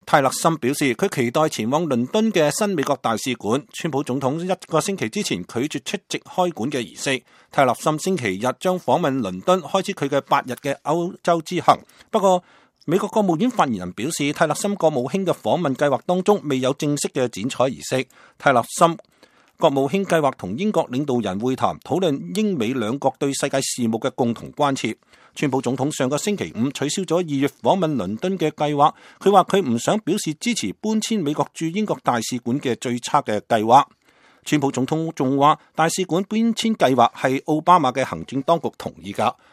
泰勒森表示，佢期待前往倫敦嘅新美國大使館。川普總統1個星期之前拒絕出席開館嘅儀式。泰勒森星期日將訪問倫敦，開始佢嘅8日嘅歐洲之行。不過，美國國務院發言人表示，泰勒森國務卿嘅訪問計劃當中未有正式嘅剪彩儀式。泰勒森國務卿計劃同英國領導人會談，討論英美兩國對世界事務嘅共同關切。川普總統上個星期五取消咗2月訪問倫敦嘅計劃，佢話佢唔想表示支持搬遷美國駐英國大使館嘅最差嘅計劃。川普總統仲話，大使館搬遷計劃係奧巴馬嘅行政當局同意㗎。